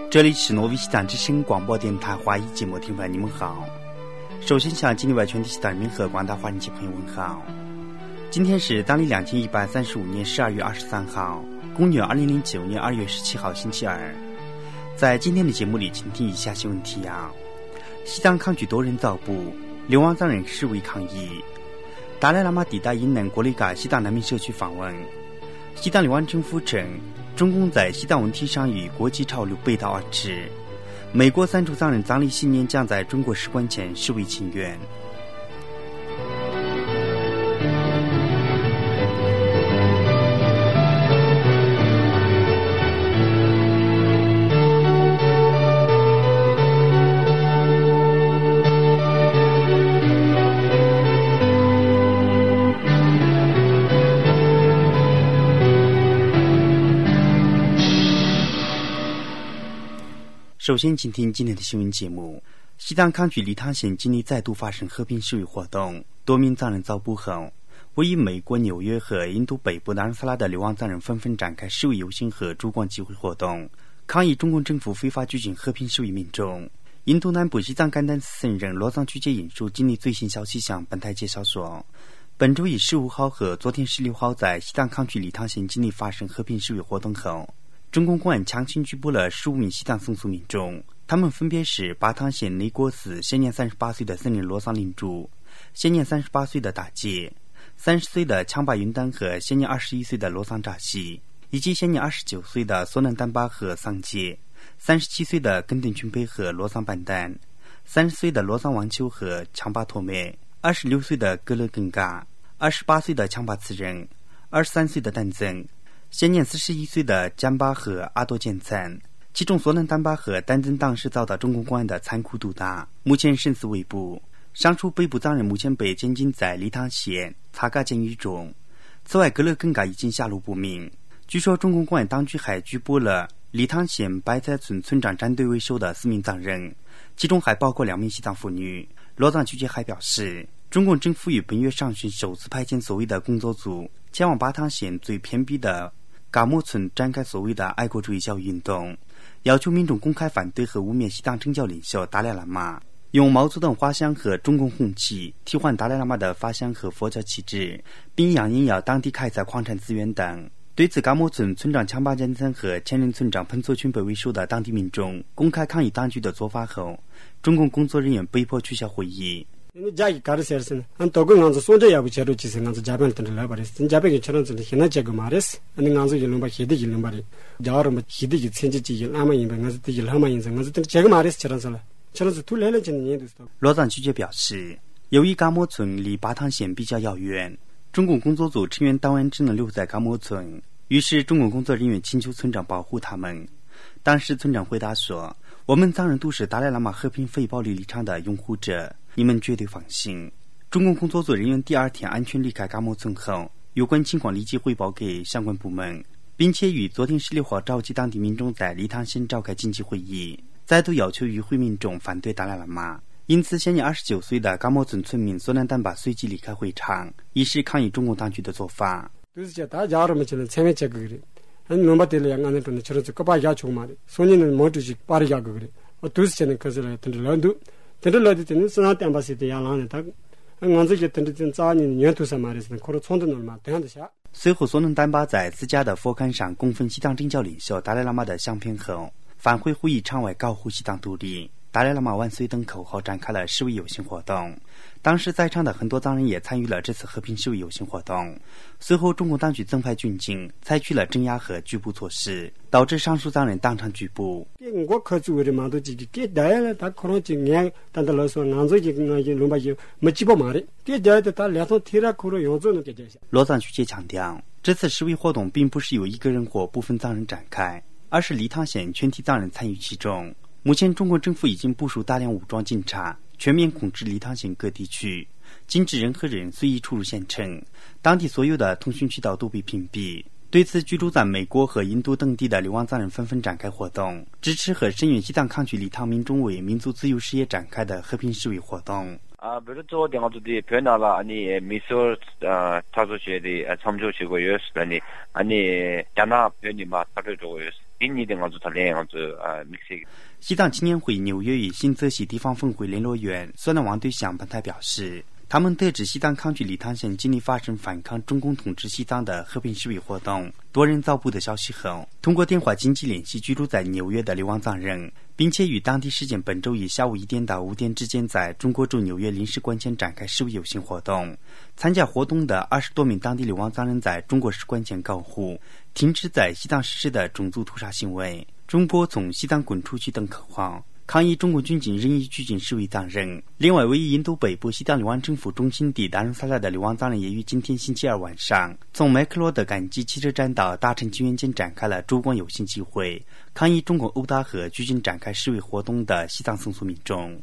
这里是挪威西藏之声广播电台华语节目听众，你们好。首先向境内外全体西藏人民和广大华人籍朋友问好。今天是当历2135年12月23号，公元2009年2月17号星期二。在今天的节目里，请听以下新闻提要：西藏抗拒多人遭捕，流亡藏人示威抗议。达赖喇嘛抵达云南国里嘎西藏难民社区访问。西藏流亡政府称，中共在西藏问题上与国际潮流背道而驰。美国3处藏人藏历新年将在中国使馆前示威请愿。首先请听今天的新闻节目。西藏康曲理塘县今日再度发生和平示威活动，多名藏人遭捕后，位于美国纽约和印度北部达尔萨拉的流亡藏人纷纷展开示威游行和烛光集会活动，抗议中共政府非法拘禁和平示威民众。印度南部西藏甘丹斯省人罗藏区界引述今日最新消息向本台介绍说，本周以15号和昨天16号在西藏康曲理塘县今日发生和平示威活动后，中共公安强行拘捕了15名西藏松族民众，他们分别是巴塘县内国寺现年38岁的僧人罗桑林珠，现年38岁的大姐，30岁的强巴云丹和现年21岁的罗桑扎西，以及现年29岁的索南丹巴和桑杰，37岁的根顿群培和罗桑班丹，30岁的罗桑王秋和强巴托梅，26岁的格勒根嘎，28岁的强巴次仁，23岁的丹增，现年41岁的江巴和阿多建参，其中索南丹巴和丹增当时遭到中共公安的残酷毒打，目前生死未卜。上述被捕藏人目前被监禁在理塘县擦嘎监狱中。此外，格勒根嘎已经下落不明。据说中共公安当局还拘捕了理塘县白菜村村长战队为首的4名藏人，其中还包括2名西藏妇女。罗藏区界还表示，中共政府于本月上旬首次派遣所谓的工作组前往巴塘县最偏僻的嘎莫村展开所谓的爱国主义教育运动，要求民众公开反对和污蔑西藏政教领袖达赖喇嘛，用毛泽东画像和中共红旗替换达赖喇嘛的法像和佛教旗帜，并扬言要当地开采矿产资源等。对此，嘎莫村村长强巴坚森和前任村长彭措群被为首的当地民众公开抗议当局的做法后，中共工作人员被迫取消会议。 자기 가르쳐서는 한 도근 간서 소저야부 제로 지선 간서 자변 던들라 버렸어. 자변이 처럼 좀 희나 제거 말했어. 아니 간서 일름 바 히디 일름 바리. 자로 뭐 히디 센지지 일 아마 인ben 간서 띠일 하마 인생 간서 제거 말했어. 저런서 둘래는 지는 얘도 있어. 罗藏区界表示，由于嘎莫村离巴塘县比较遥远，中共工作组成员当晚只能留在嘎莫村，于是中共工作人员请求村长保护他们。当时村长回答说，我们藏人都是达赖喇嘛和平非暴力立场的拥护者，你们绝对放心。中共工作组人员第2天安全离开嘎莫村后，有关情况立即汇报给相关部门，并且于昨天16号召集当地民众在理塘县召开紧急会议，再度要求与会民众反对达赖喇嘛。因此，现年29岁的嘎莫村村民索南丹巴随即离开会场，以示抗议中共当局的做法。 nombatel yang ane tone choro ko ba ya chumare sonin modu ji par ya gure o dus chen ka zela tendelandu tendeladi ten sana tambasi de ya lan ta nganze je tenden za ni nyen tu samare sen ko chong de norma de han de sha。 随后，索能丹巴在自家的佛龛上供奉西藏政教领袖达赖喇嘛的相片后，返回会议场外高呼西藏独立、达赖喇嘛万岁等口号，展开了示威游行活动。当时在场的很多藏人也参与了这次和平示威游行活动。随后，中共当局增派军警，采取了镇压和拘捕措施，导致上述藏人当场拘捕。 我可做的嘛都自己给带了，他可能就眼，但他老说俺自己俺就龙巴就没几包嘛的，给带的他两头提了可能用着能给这些。 罗藏区界强调，这次示威活动并不是由一个人或部分藏人展开，而是理塘县全体藏人参与其中。目前，中国政府已经部署大量武装警察，全面控制理塘县各地区，禁止任何人随意出入县城，当地所有的通讯渠道都被屏蔽。对此，居住在美国和印度等地的流亡藏人纷纷展开活动，支持和声援西藏抗拒理塘民众为民族自由事业展开的和平示威活动。 그렇죠. 대가들이 변화가 아니 미소 타조제리 참조시고요. 아니 야나 변이 막 다르고요. 인이 된 것도 달래요. 믹스 西藏青年会纽约与新泽西地方峰会联络员孙南王对向本台表示，他们得知西藏康区理塘县近日发生反抗中共统治西藏的和平示威活动，多人遭捕的消息后，通过电话紧急联系居住在纽约的流亡藏人，并且于当地时间本周一下午1点到5点之间在中国驻纽约领事馆前展开示威游行活动。参加活动的20多名当地流亡藏人在中国使馆前高呼停止在西藏实施的种族屠杀行为，中国从西藏滚出去等口号，抗议中国军警任意拘禁示威藏人。另外，位于印度北部西藏流亡政府中心地达仁萨拉的流亡藏人也于今天星期二晚上从麦克罗德赶集汽车站到大城金源间展开了烛光游行集会，抗议中国殴打和拘禁展开示威活动的西藏僧俗民众。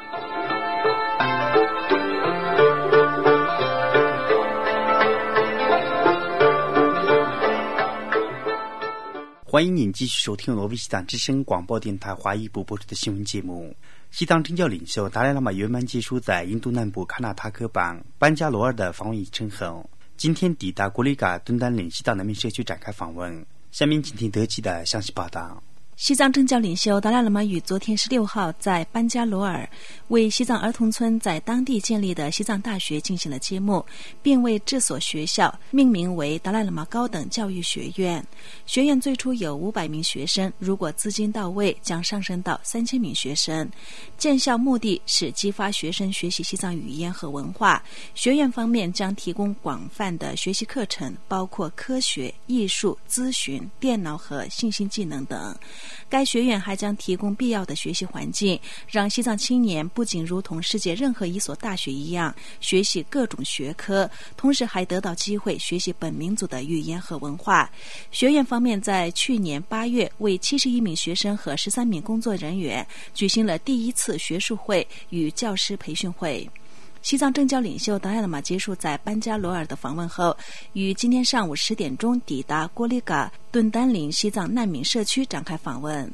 欢迎您继续收听罗威西藏之声广播电台华语部播出的新闻节目。西藏政教领袖达赖喇嘛圆满结束在印度南部喀纳塔克邦班加罗尔的访问议程后，今天抵达古里嘎敦丹岭西藏难民社区展开访问。下面请听德基的详细报道。 西藏政教领袖达赖喇嘛于昨天16号在班加罗尔为西藏儿童村在当地建立的西藏大学进行了揭幕，并为这所学校命名为达赖喇嘛高等教育学院。学院最初有500名学生，如果资金到位，将上升到3000名学生。建校目的是激发学生学习西藏语言和文化。学院方面将提供广泛的学习课程，包括科学、艺术、咨询、电脑和信息技能等。该学院还将提供必要的学习环境，让西藏青年不仅如同世界任何一所大学一样学习各种学科，同时还得到机会学习本民族的语言和文化。学院方面在去年8月为71名学生和13名工作人员举行了第一次学术会与教师培训会。西藏政教领袖达赖喇嘛结束在班加罗尔的访问后，于今天上午10点钟抵达郭里嘎敦丹岭西藏难民社区展开访问。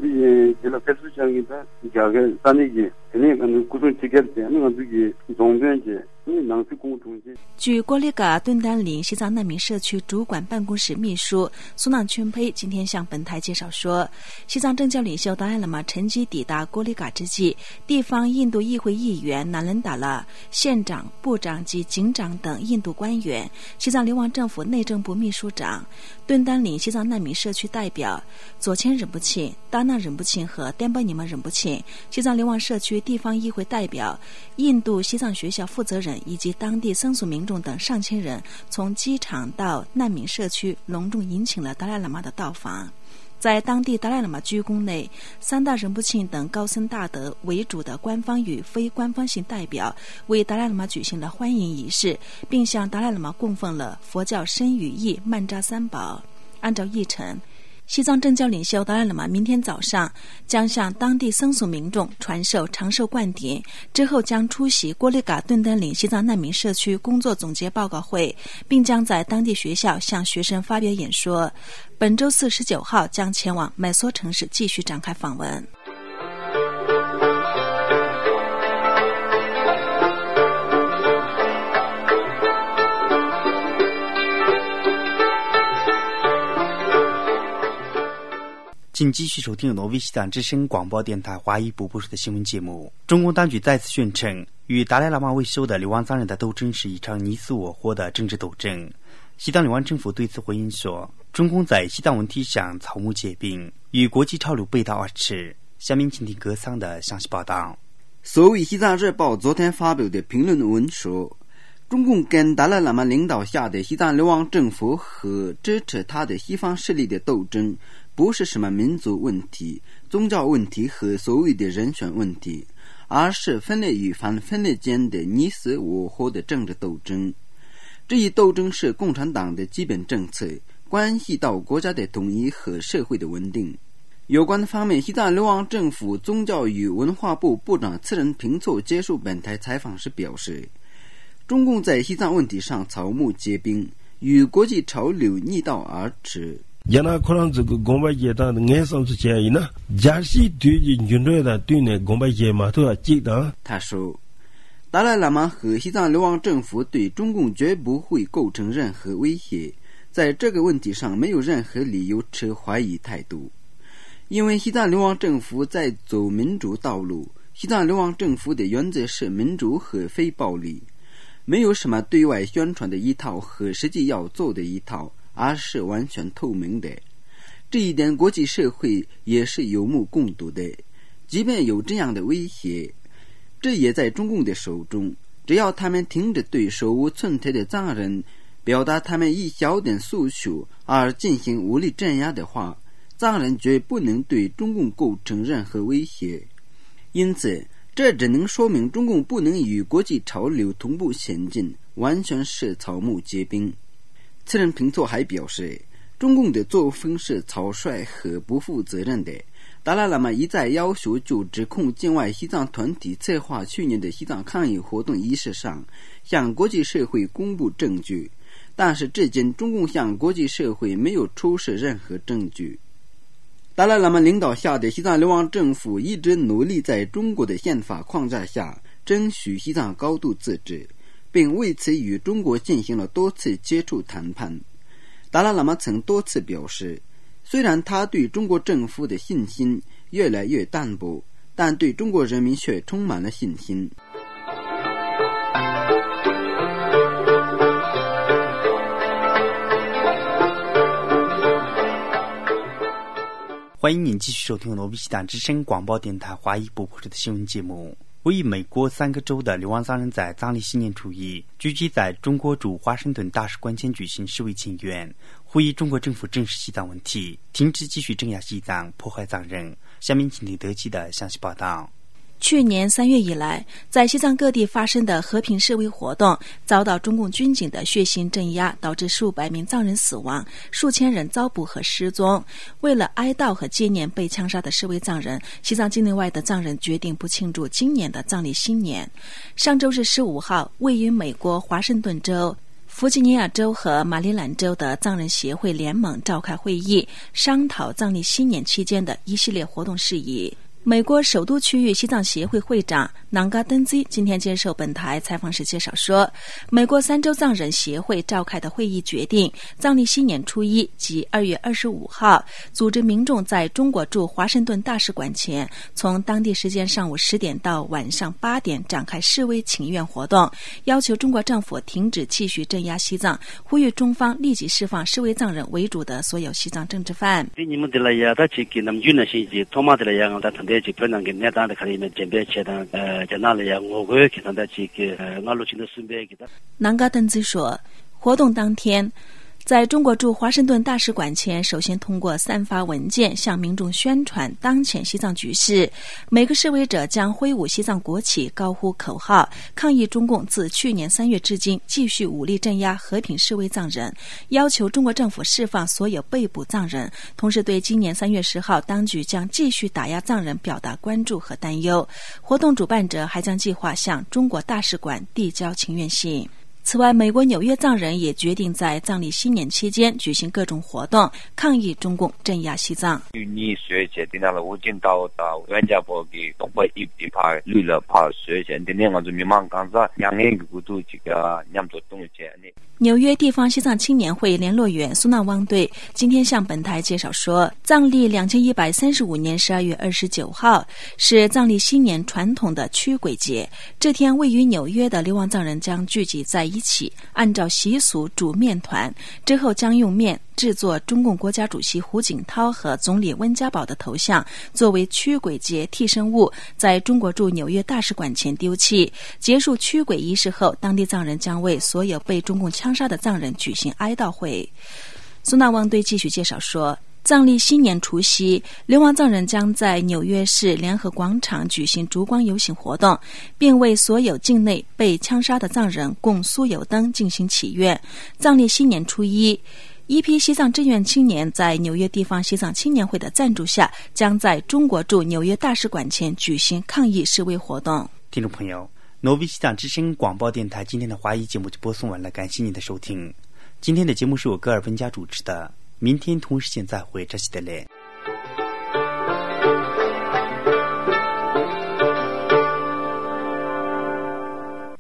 据郭里嘎敦丹岭西藏难民社区主管办公室秘书苏纳圈佩今天向本台介绍说，西藏政教领袖达赖喇嘛乘机抵达郭里嘎之际，地方印度议会议员纳伦达拉、县长、部长及警长等印度官员，西藏流亡政府内政部秘书长、敦丹岭西藏难民社区代表、左谦忍不钦、达纳忍不钦和滇巴尼们忍不钦，西藏流亡社区地方议会代表、印度西藏学校负责人以及当地僧俗民众等上千人，从机场到难民社区隆重迎请了达赖喇嘛的到访。在当地达赖喇嘛居宫内，3大仁不钦等高僧大德为主的官方与非官方性代表为达赖喇嘛举行了欢迎仪式，并向达赖喇嘛供奉了佛教身语意曼扎三宝。按照议程，西藏政教领袖达赖喇嘛明天早上将向当地僧俗民众传授长寿灌顶，之后将出席郭里嘎敦丹岭西藏难民社区工作总结报告会，并将在当地学校向学生发表演说。本周4 19号将前往麦梭城市继续展开访问。 请继续收听罗威西藏之声广播电台华语部播出的新闻节目。中共当局再次宣称，与达赖喇嘛为首的流亡藏人的斗争是一场你死我活的政治斗争。西藏流亡政府对此回应说，中共在西藏问题上草木皆兵，与国际潮流背道而驰。下面请听歌桑的详细报道。 所谓西藏日报昨天发表的评论文说，中共跟达赖喇嘛领导下的西藏流亡政府和支持他的西方势力的斗争不是什么民族问题、宗教问题和所谓的人权问题，而是分裂与反分裂间的你死我活的政治斗争。这一斗争是共产党的基本政策，关系到国家的统一和社会的稳定。有关方面，西藏流亡政府宗教与文化部部长次仁平措接受本台采访时表示，中共在西藏问题上草木皆兵，与国际潮流逆道而驰。 yana koran zu gomba ye da nge sam su che ina jarsi du ji nyunre da du ne gomba ye ma to ji da。 他说， 达赖喇嘛和西藏流亡政府对中共绝不会构成任何威胁，在这个问题上没有任何理由持怀疑态度。因为西藏流亡政府在走民主道路，西藏流亡政府的原则是民主和非暴力，没有什么对外宣传的一套和实际要做的一套，而是完全透明的。这一点国际社会也是有目共睹的。即便有这样的威胁，这也在中共的手中，只要他们停止对手无寸铁的藏人表达他们一小点诉求而进行武力镇压的话，藏人绝不能对中共构成任何威胁。因此，这只能说明中共不能与国际潮流同步前进，完全是草木皆兵。次仁平措还表示，中共的作风是草率和不负责任的。达赖喇嘛一再要求就指控境外西藏团体策划去年的西藏抗议活动仪式上向国际社会公布证据，但是至今中共向国际社会没有出示任何证据。达赖喇嘛领导下的西藏流亡政府一直努力在中国的宪法框架下争取西藏高度自治，并为此与中国进行了多次接触谈判。达赖喇嘛曾多次表示，虽然他对中国政府的信心越来越淡薄，但对中国人民却充满了信心。 欢迎您继续收听罗比西达之声广播电台华裔播出的新闻节目。位于美国3个州的流亡藏人在藏历新年初一聚集在中国驻华盛顿大使馆前举行示威请愿，呼吁中国政府正视西藏问题，停止继续镇压西藏，迫害藏人。下面请听德基的详细报道。 去年3月以来，在西藏各地发生的和平示威活动遭到中共军警的血腥镇压，导致数百名藏人死亡，数千人遭捕和失踪。为了哀悼和纪念被枪杀的示威藏人，西藏境内外的藏人决定不庆祝今年的藏历新年。上周日15号，位于美国华盛顿州、弗吉尼亚州和马里兰州的藏人协会联盟召开会议，商讨藏历新年期间的一系列活动事宜。美国首都区域西藏协会会长南嘎登基今天接受本台采访时介绍说，美国3州藏人协会召开的会议决定，藏历新年初一即2月25号，组织民众在中国驻华盛顿大使馆前，从当地时间上午10点到晚上8点展开示威请愿活动，要求中国政府停止继续镇压西藏，呼吁中方立即释放示威藏人为主的所有西藏政治犯。南嘎登兹说，活动当天，在中国驻华盛顿大使馆前，首先通过散发文件向民众宣传当前西藏局势。每个示威者将挥舞西藏国旗，高呼口号，抗议中共自去年3月至今继续武力镇压和平示威藏人，要求中国政府释放所有被捕藏人，同时对今年3月10号当局将继续打压藏人表达关注和担忧。活动主办者还将计划向中国大使馆递交请愿信。此外，美国纽约藏人也决定在藏历新年期间举行各种活动，抗议中共镇压西藏。 去年10月决定了无尽到冤家坡的东北一派绿了怕学前的那个民忙刚才两年古都这个两座东西呢。 纽约地方西藏青年会联络员苏纳旺队今天向本台介绍说，藏历2135年12月29号是藏历新年传统的驱鬼节。这天，位于纽约的流亡藏人将聚集在一起，按照习俗煮面团，之后将用面制作中共国家主席胡锦涛和总理温家宝的头像，作为驱鬼节替身物，在中国驻纽约大使馆前丢弃。结束驱鬼仪式后，当地藏人将为所有被中共枪杀的藏人举行哀悼会。苏纳旺队继续介绍说，藏历新年除夕，流亡藏人将在纽约市联合广场举行烛光游行活动，并为所有境内被枪杀的藏人供酥油灯进行祈愿。藏历新年初一，一批西藏志愿青年在纽约地方西藏青年会的赞助下，将在中国驻纽约大使馆前举行抗议示威活动。 听众朋友，挪威西藏之声广播电台今天的华语节目就播送完了，感谢您的收听。今天的节目是我戈尔温加主持的，明天同时间再会，这是的嘞。